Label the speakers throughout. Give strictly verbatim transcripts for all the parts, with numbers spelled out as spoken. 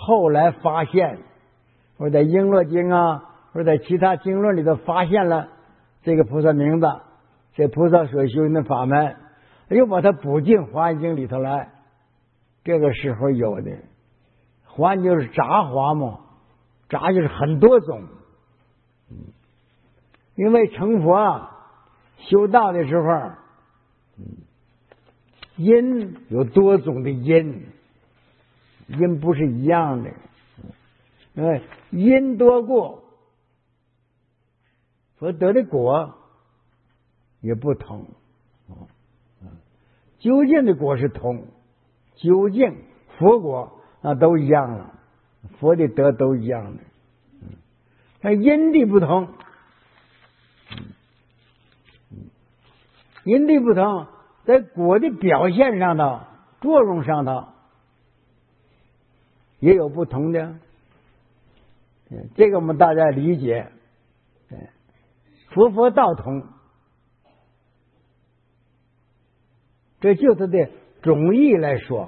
Speaker 1: 后来发现，或者在璎珞经啊，或者在其他经论里头发现了这个菩萨名字，这菩萨所修行的法门，又把它补进华严经里头来。这个时候有的华严就是杂华嘛，杂就是很多种。因为成佛修道的时候，因有多种的因，因不是一样的，因为因多过，所得的果也不同。究竟的果是同，究竟佛果那都一样了，佛的德都一样的，但因地不同，因地不同，在果的表现上头、作用上头也有不同的。这个我们大家理解，佛佛道同，这就它的总义来说，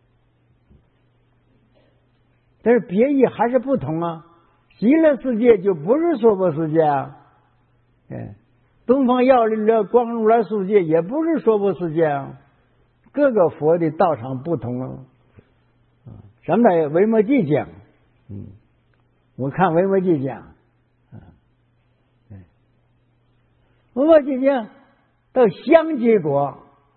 Speaker 1: 但是别义还是不同啊。极乐世界就不是娑婆世界啊，哎，东方耀力的光如来世界也不是娑婆世界啊，各个佛的道场不同啊。咱们在维摩诘讲，嗯，我看维摩诘讲，啊，维摩诘讲到香结果，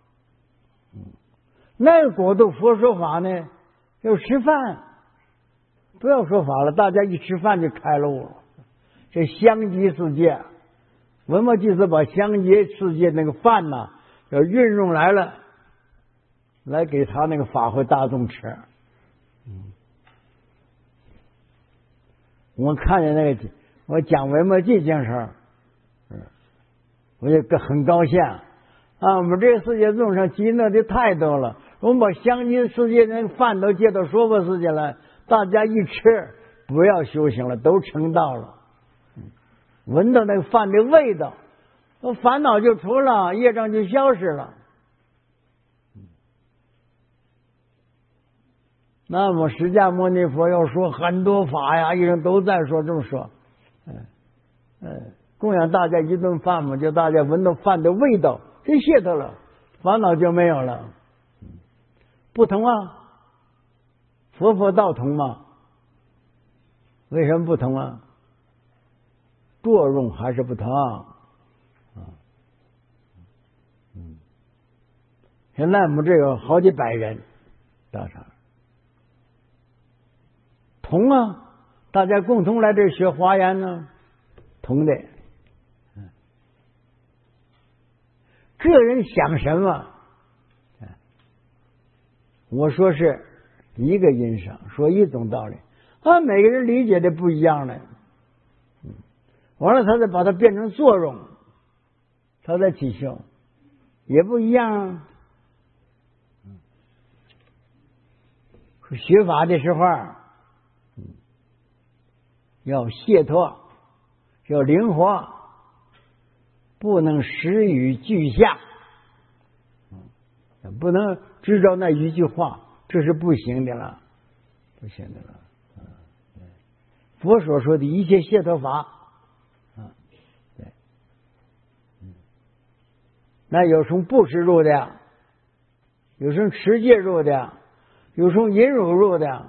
Speaker 1: 那个国度佛说法呢，要吃饭，不要说法了，大家一吃饭就开路了。这香积世界，维摩诘是把香积世界那个饭呐，要运用来了，来给他那个法会大众吃。嗯，我看见那个，我讲维摩诘讲时，嗯，我就很高兴啊！我们这个世界众生积乐的太多了，我们把香积世界那个饭都接到娑婆世界来，大家一吃，不要修行了，都成道了。闻到那个饭的味道，烦恼就除了，业障就消失了。那么释迦牟尼佛要说很多法呀，一人都在说这么说，嗯嗯，供养大家一顿饭嘛，就大家闻到饭的味道，这谢他了，烦恼就没有了。不同啊，佛佛道同嘛，为什么不同啊？作用还是不同啊。嗯，现在我们这有好几百人道场。同啊，大家共同来这学华严呢，同的。个人想什么，我说是一个因上，说一种道理，啊，每个人理解的不一样的，完了他再把它变成作用，他再起效，也不一样啊。学法的时候要解脱，要灵活，不能实语俱下，不能只照那一句话，这是不行的了，不行的了。佛所说的一切解脱法，啊，对，那有从布施入的，有从持戒入的，有从忍辱入的，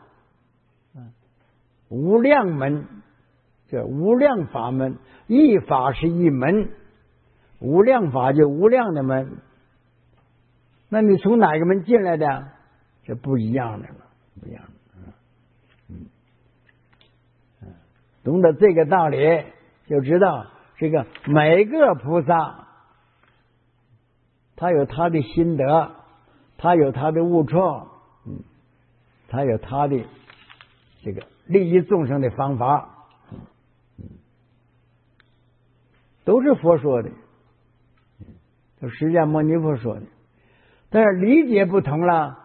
Speaker 1: 无量门。这无量法门，一法是一门，无量法就无量的门。那你从哪个门进来的？这不一样的了，不一样的。嗯，嗯，懂得这个道理，就知道这个每个菩萨，他有他的心得，他有他的悟处，嗯，他有他的这个利益众生的方法。都是佛说的，就释迦牟尼佛说的，但是理解不同了。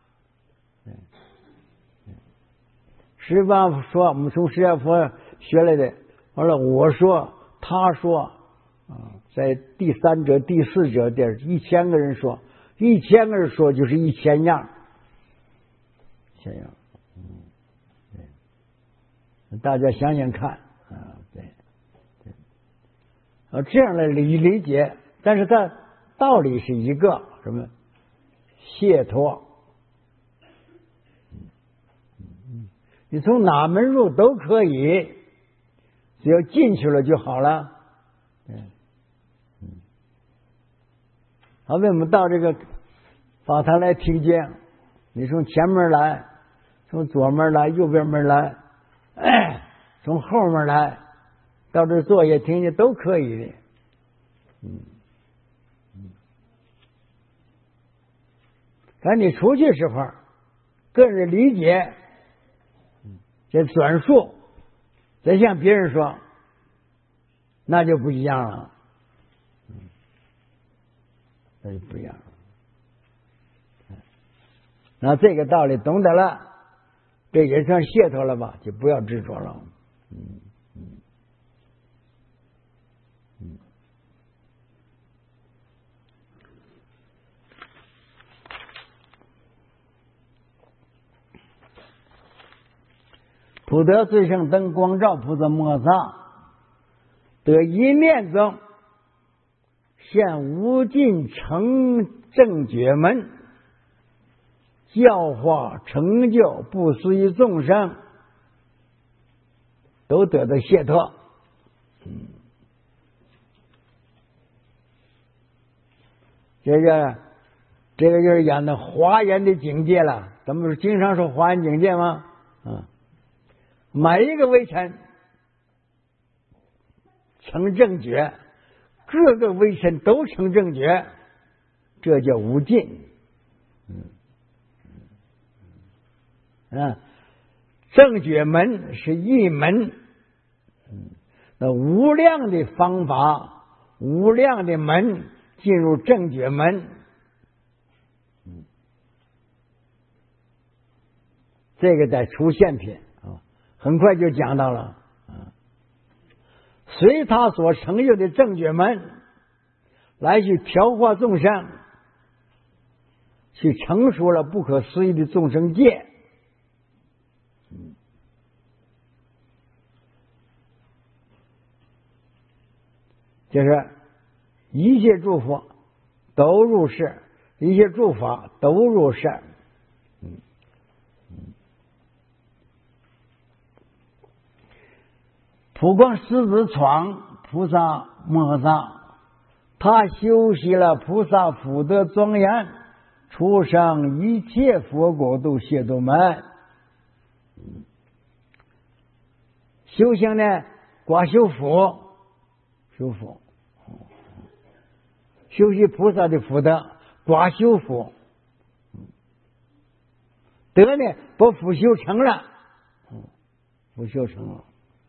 Speaker 1: 释迦说，我们从释迦佛学来的，完了我说，他说，啊，在第三者、第四者的一千个人说，一千个人说就是一千样，一千样，嗯， 大家想想看啊，对对，啊，这样来理理解，但是它道理是一个什么？解脱。你从哪门入都可以，只要进去了就好了。嗯，好，为我们到这个法堂来听经，你从前面来，从左门来，右边门来，哎，从后面来，到这坐下听听都可以的。嗯，赶你出去时候，个人理解。这转述，再向别人说，那就不一样了，那就不一样了。那这个道理懂得了，这也算解脱了吧？就不要执着了。嗯嗯嗯。普德最胜灯光照菩萨摩萨得一念中现无尽成正觉门，教化成就不思议众生，都得到解脱。嗯，这个这个就是讲的华严的境界了。咱们不是经常说华严境界吗？啊。每一个微尘成正觉，各个微尘都成正觉，这叫无尽。嗯，啊，正觉门是一门，嗯，那无量的方法，无量的门进入正觉门。嗯，这个在出现品。很快就讲到了，啊，随他所成就的正觉门来去调化众生，去成熟了不可思议的众生界。嗯，就是一切诸佛都入世，一切诸法都入世。嗯。普光狮子闯菩萨摩萨，他修习了菩萨福德庄严，出生一切佛国度解脱门。修行呢，光修福，修福，修习菩萨的福德，光修福，德呢，把福修成了，福修成了。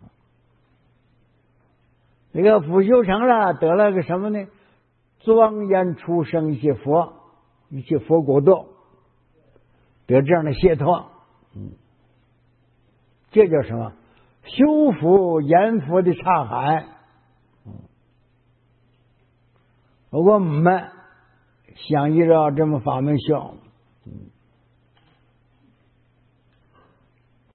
Speaker 1: 这个福修成了，得了个什么呢？庄严出生一些佛，一些佛国度，得这样的解脱。嗯，这叫什么？修福延福的刹海。嗯，如果我们想依照这么法门修，嗯，